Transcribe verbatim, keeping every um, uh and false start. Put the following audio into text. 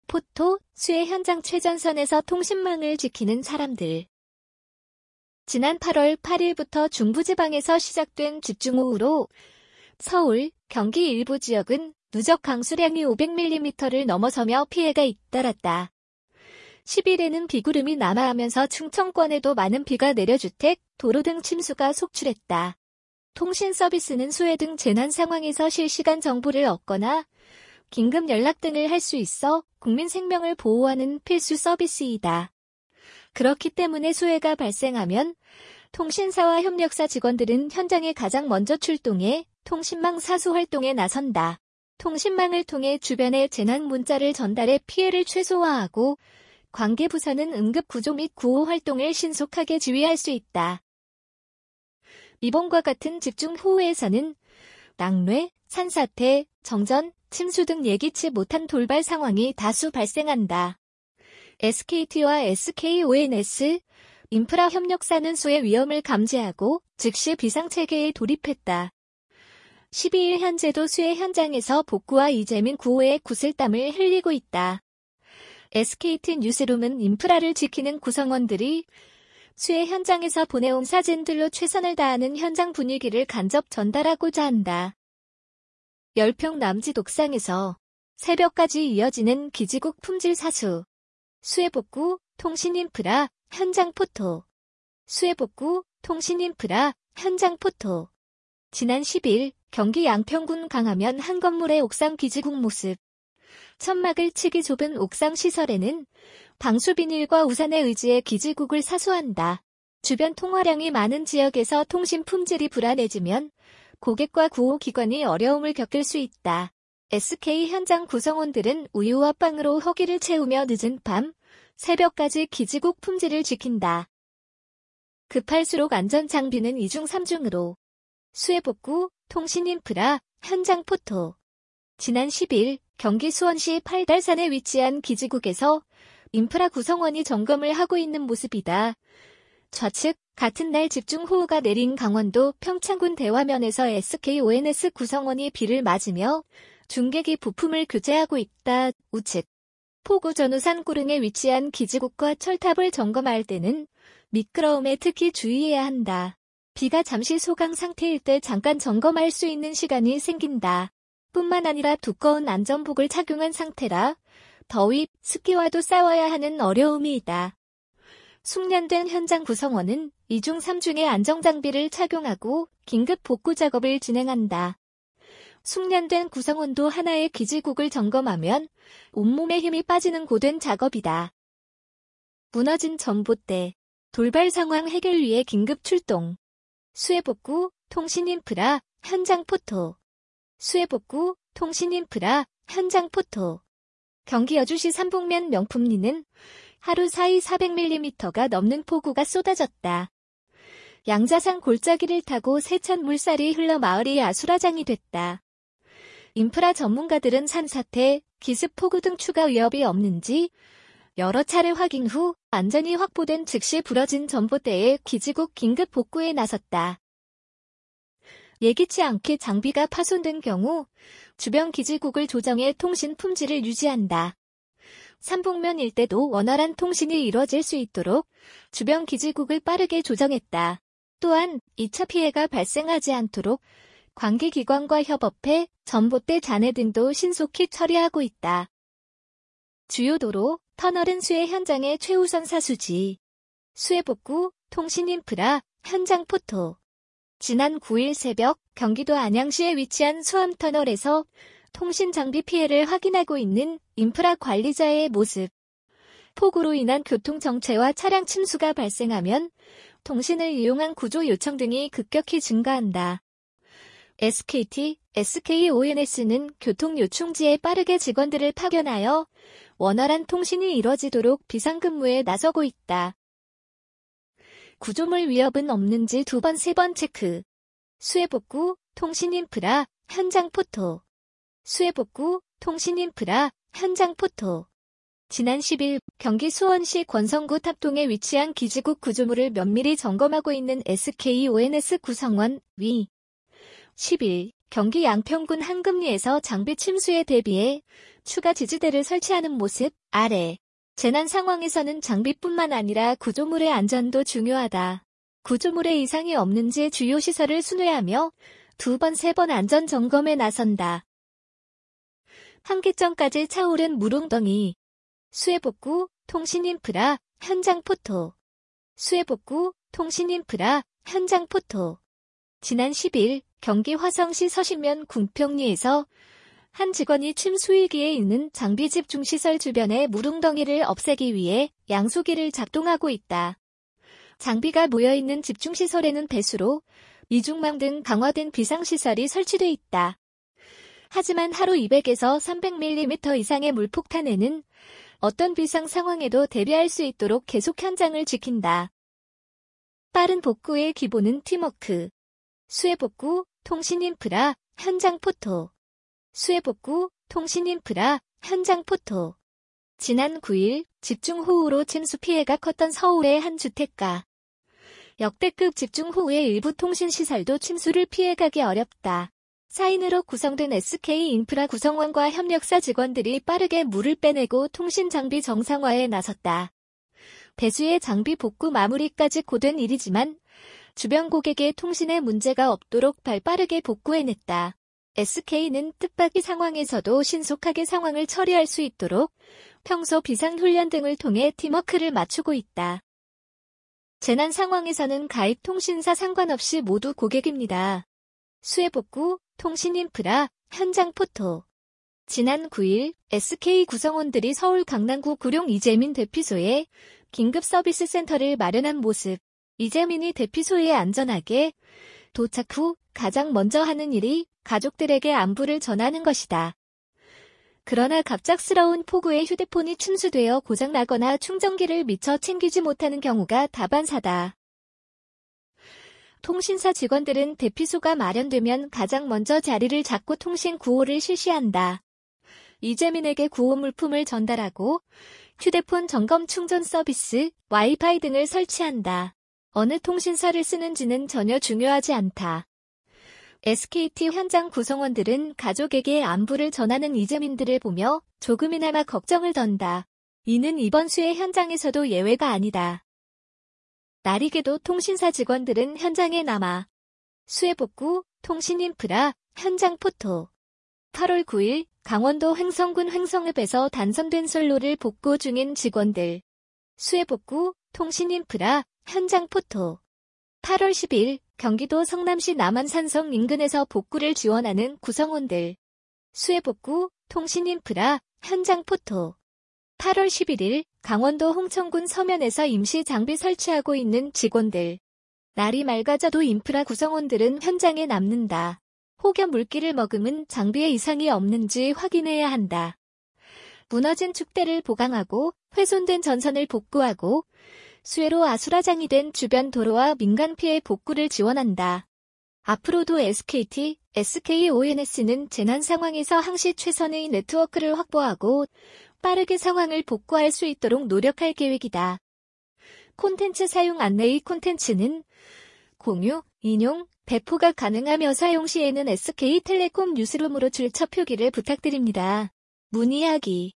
포토, 수해 현장 최전선에서 통신망을 지키는 사람들. 지난 팔월 팔일부터 중부지방에서 시작된 집중호우로 서울, 경기 일부 지역은 누적 강수량이 오백 밀리미터를 넘어서며 피해가 잇따랐다. 십일에는 비구름이 남하하면서 충청권에도 많은 비가 내려 주택, 도로 등 침수가 속출했다. 통신 서비스는 수해 등 재난 상황에서 실시간 정보를 얻거나 긴급 연락 등을 할 수 있어 국민 생명을 보호하는 필수 서비스이다. 그렇기 때문에 수해가 발생하면 통신사와 협력사 직원들은 현장에 가장 먼저 출동해 통신망 사수 활동에 나선다. 통신망을 통해 주변에 재난 문자를 전달해 피해를 최소화하고 관계부서는 응급 구조 및 구호 활동을 신속하게 지휘할 수 있다. 이번과 같은 집중호우에서는 낙뢰, 산사태, 정전, 침수 등 예기치 못한 돌발 상황이 다수 발생한다. 에스케이티와 에스케이오엔에스, 인프라 협력사는 수해 위험을 감지하고 즉시 비상체계에 돌입했다. 십이일 현재도 수해 현장에서 복구와 이재민 구호에 구슬땀을 흘리고 있다. 에스케이티 뉴스룸은 인프라를 지키는 구성원들이 수해 현장에서 보내온 사진들로 최선을 다하는 현장 분위기를 간접 전달하고자 한다. 열평 남짓 옥상에서 새벽까지 이어지는 기지국 품질 사수. 수해 복구, 통신 인프라, 현장 포토. 수해 복구, 통신 인프라, 현장 포토. 지난 십일, 경기 양평군 강화면 한 건물의 옥상 기지국 모습. 천막을 치기 좁은 옥상 시설에는 방수 비닐과 우산에 의지해 기지국을 사수한다. 주변 통화량이 많은 지역에서 통신 품질이 불안해지면 고객과 구호기관이 어려움을 겪을 수 있다. 에스케이 현장 구성원들은 우유와 빵으로 허기를 채우며 늦은 밤, 새벽까지 기지국 품질을 지킨다. 급할수록 안전장비는 이중 삼중으로. 수해 복구, 통신 인프라, 현장 포토. 지난 십일, 경기 수원시 팔달산에 위치한 기지국에서 인프라 구성원이 점검을 하고 있는 모습이다. 좌측, 같은 날 집중호우가 내린 강원도 평창군 대화면에서 에스케이오엔에스 구성원이 비를 맞으며 중계기 부품을 교체하고 있다. 우측, 포구 전우산 고릉에 위치한 기지국과 철탑을 점검할 때는 미끄러움에 특히 주의해야 한다. 비가 잠시 소강 상태일 때 잠깐 점검할 수 있는 시간이 생긴다. 뿐만 아니라 두꺼운 안전복을 착용한 상태라 더위, 습기와도 싸워야 하는 어려움이 있다. 숙련된 현장 구성원은 이중 삼중의 안정장비를 착용하고 긴급 복구 작업을 진행한다. 숙련된 구성원도 하나의 기지국을 점검하면 온몸에 힘이 빠지는 고된 작업이다. 무너진 전봇대, 돌발 상황 해결 위해 긴급 출동. 수해 복구, 통신 인프라, 현장 포토. 수해 복구, 통신 인프라, 현장 포토. 경기 여주시 삼북면 명품리는 하루 사이 사백 밀리미터가 넘는 폭우가 쏟아졌다. 양자산 골짜기를 타고 세찬 물살이 흘러 마을이 아수라장이 됐다. 인프라 전문가들은 산사태, 기습 폭우 등 추가 위협이 없는지 여러 차례 확인 후 안전이 확보된 즉시 부러진 전봇대에 기지국 긴급 복구에 나섰다. 예기치 않게 장비가 파손된 경우 주변 기지국을 조정해 통신 품질을 유지한다. 삼북면 일대도 원활한 통신이 이뤄질 수 있도록 주변 기지국을 빠르게 조정했다. 또한 이 차 피해가 발생하지 않도록 관계기관과 협업해 전봇대 잔해 등도 신속히 처리하고 있다. 주요 도로, 터널은 수해 현장의 최우선 사수지. 수해 복구, 통신 인프라, 현장 포토. 지난 구일 새벽 경기도 안양시에 위치한 수암터널에서 통신 장비 피해를 확인하고 있는 인프라 관리자의 모습. 폭우로 인한 교통 정체와 차량 침수가 발생하면 통신을 이용한 구조 요청 등이 급격히 증가한다. 에스케이티, 에스케이오엔에스는 교통 요충지에 빠르게 직원들을 파견하여 원활한 통신이 이뤄지도록 비상근무에 나서고 있다. 구조물 위협은 없는지 두 번, 세 번 체크. 수해 복구, 통신 인프라, 현장 포토. 수해 복구, 통신 인프라, 현장 포토. 지난 십일 경기 수원시 권성구 탑동에 위치한 기지국 구조물을 면밀히 점검하고 있는 에스케이오엔에스 구성원 위. 십일 경기 양평군 한금리에서 장비 침수에 대비해 추가 지지대를 설치하는 모습. 아래. 재난 상황에서는 장비뿐만 아니라 구조물의 안전도 중요하다. 구조물에 이상이 없는지 주요 시설을 순회하며 두 번, 세 번 안전 점검에 나선다. 한기점까지 차오른 물웅덩이. 수해복구, 통신인프라, 현장 포토. 수해복구, 통신인프라, 현장 포토. 지난 십 일 경기 화성시 서신면 궁평리에서 한 직원이 침수 위기에 있는 장비 집중시설 주변의 물웅덩이를 없애기 위해 양소기를 작동하고 있다. 장비가 모여있는 집중시설에는 배수로, 이중망 등 강화된 비상시설이 설치돼 있다. 하지만 하루 이백에서 삼백 밀리미터 이상의 물폭탄에는 어떤 비상 상황에도 대비할 수 있도록 계속 현장을 지킨다. 빠른 복구의 기본은 팀워크. 수해복구, 통신인프라, 현장 포토. 수해복구, 통신인프라, 현장 포토. 지난 구 일 집중호우로 침수 피해가 컸던 서울의 한 주택가. 역대급 집중호우의 일부 통신시설도 침수를 피해가기 어렵다. 사인으로 구성된 에스케이인프라 구성원과 협력사 직원들이 빠르게 물을 빼내고 통신장비 정상화에 나섰다. 배수의 장비 복구 마무리까지 고된 일이지만 주변 고객의 통신에 문제가 없도록 발빠르게 복구해냈다. 에스케이는 뜻밖의 상황에서도 신속하게 상황을 처리할 수 있도록 평소 비상훈련 등을 통해 팀워크를 맞추고 있다. 재난 상황에서는 가입 통신사 상관없이 모두 고객입니다. 수해복구, 통신인프라, 현장 포토. 지난 구 일 에스케이 구성원들이 서울 강남구 구룡 이재민 대피소에 긴급 서비스 센터를 마련한 모습. 이재민이 대피소에 안전하게 도착 후 가장 먼저 하는 일이 가족들에게 안부를 전하는 것이다. 그러나 갑작스러운 폭우에 휴대폰이 침수되어 고장나거나 충전기를 미처 챙기지 못하는 경우가 다반사다. 통신사 직원들은 대피소가 마련되면 가장 먼저 자리를 잡고 통신 구호를 실시한다. 이재민에게 구호 물품을 전달하고 휴대폰 점검 충전 서비스, 와이파이 등을 설치한다. 어느 통신사를 쓰는지는 전혀 중요하지 않다. 에스케이티 현장 구성원들은 가족에게 안부를 전하는 이재민들을 보며 조금이나마 걱정을 던다. 이는 이번 수해 현장에서도 예외가 아니다. 날이게도 통신사 직원들은 현장에 남아 수해복구, 통신인프라, 현장 포토. 팔월 구 일 강원도 횡성군 횡성읍에서 단선된 선로를 복구 중인 직원들. 수해복구, 통신인프라, 현장 포토. 팔월 십 일 경기도 성남시 남한산성 인근에서 복구를 지원하는 구성원들. 수해복구, 통신인프라, 현장 포토. 팔월 십일 일 강원도 홍천군 서면에서 임시 장비 설치하고 있는 직원들. 날이 맑아져도 인프라 구성원들은 현장에 남는다. 혹여 물기를 머금은 장비에 이상이 없는지 확인해야 한다. 무너진 축대를 보강하고 훼손된 전선을 복구하고 수해로 아수라장이 된 주변 도로와 민간 피해 복구를 지원한다. 앞으로도 에스케이티, 에스케이오엔에스는 재난 상황에서 항시 최선의 네트워크를 확보하고 빠르게 상황을 복구할 수 있도록 노력할 계획이다. 콘텐츠 사용 안내. 이 콘텐츠는 공유, 인용, 배포가 가능하며 사용 시에는 에스케이텔레콤 뉴스룸으로 출처 표기를 부탁드립니다. 문의하기